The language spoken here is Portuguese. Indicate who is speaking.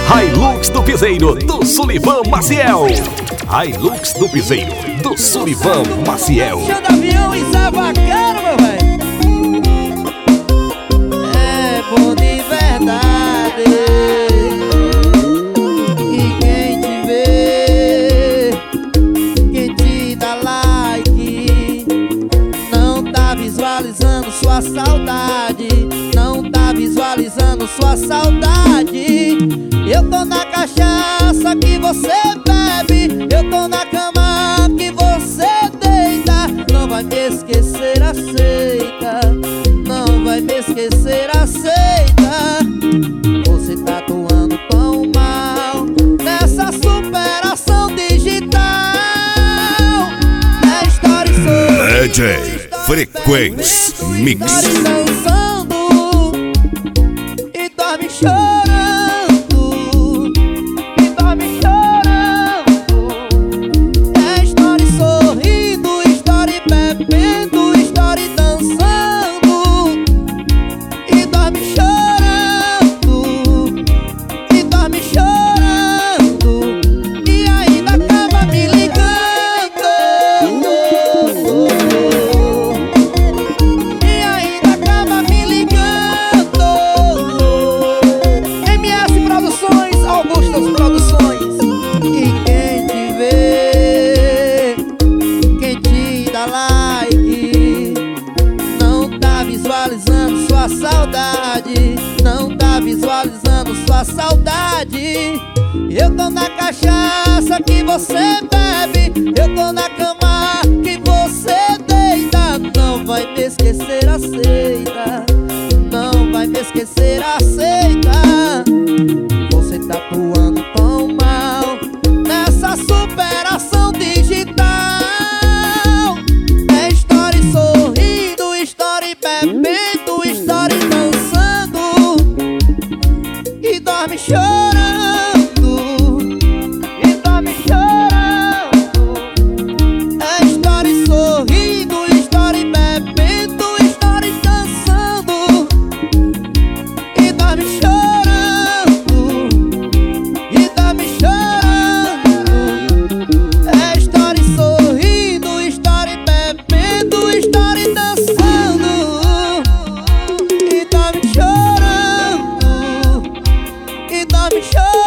Speaker 1: Hilux do Piseiro, do Sullivan Maciel. Hilux do Piseiro, do Sullivan Maciel.
Speaker 2: Chão de avião e Zé Vaqueiro, meu velho. É bom de verdade. E quem te vê, quem te dá like, não tá visualizando sua saudade. Não tá visualizando sua saudade. Eu tô na cachaça que você bebe, eu tô na cama que você deita. Não vai me esquecer, aceita. Não vai me esquecer, aceita. Você tá atuando tão mal nessa superação digital. É história e sorriso,
Speaker 1: DJ Frequência Mix.
Speaker 2: dançando e dorme chorando. Visualizando sua saudade, não tá visualizando sua saudade. Eu tô na cachaça que você bebe, eu tô na cama que você deita. Não vai me esquecer, aceita. Não vai me esquecer, aceita. Você tá atuando tão mal nessa superação digital. É história e sorrindo, história e bebendo, história e dançando e dorme chorando, e dorme chorando. É história e sorrindo, história e bebendo, história e dançando e dorme chorando, e dorme chorando. É história e sorrindo, história e bebendo, história e dançando e dorme chorando, e dorme chorando.